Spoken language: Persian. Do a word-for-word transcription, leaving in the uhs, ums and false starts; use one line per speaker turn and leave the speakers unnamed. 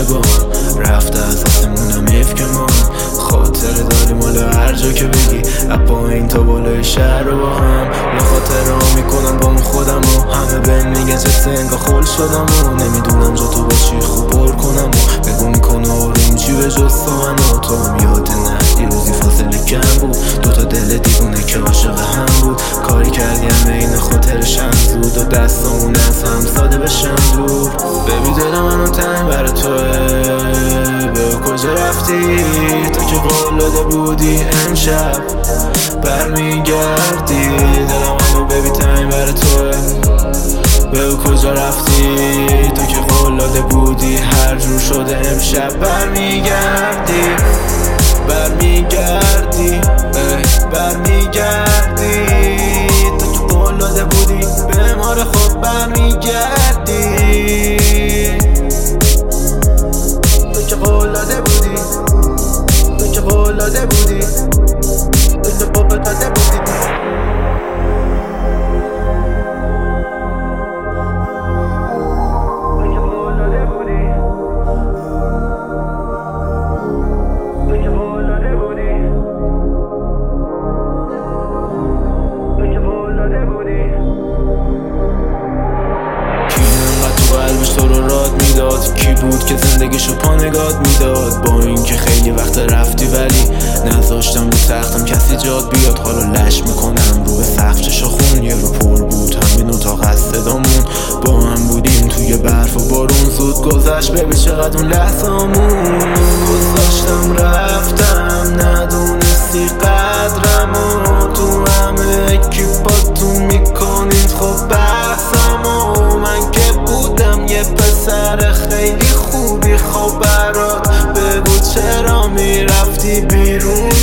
با رفته از آسمونم حیف که ما خاطر داریم حالا هر جا که بگی اپا این تا بالای شهر رو با هم لخاطر ها میکنم با اون خودم و همه بهم میگن چه سنگا خول شدم و نمیدونم جا تو با چی خوب پر کنم و بگو میکنه آروم چی به جز تو من و تو هم یاد نه روزی فاصله کم بود دوتا دل دیوونه که عاشق هم بود کاری کردیم این خاطرشم زود و دستامون از هم ساده بشن دور ببی دلم منو تنگ برا توه به کجا رفتی تا که قول داده بودی امشب برمیگردی دلم منو ببی تنگ برا توه به کجا رفتی تا که قول داده بودی هر جور شده امشب برمیگردی برمیگردی برمیگردی تا که قول داده بودی به مار خود برمیگردی تو که قول داده بودی تو که قول داده بودی تو که قول داده بودی تو رو راد میداد کی بود که زندگیشو پا نگات میداد با اینکه خیلی وقت رفتی ولی نذاشتم رو تختم کسی جاد بیاد حالا لش میکنم رو به سقف چشا خون یه رو پر بود همین اتاق از صدامون با هم بودیم توی برف و بارون زود گذشت ببین چقدر اون لحظه همون گذاشتم رفتم ندونستی قدرم و تو همه اکیپاتون میکنید خب بحثم و من که بودم یه پسر خیلی خوبی خب برات بگو چرا میرفتی بیرون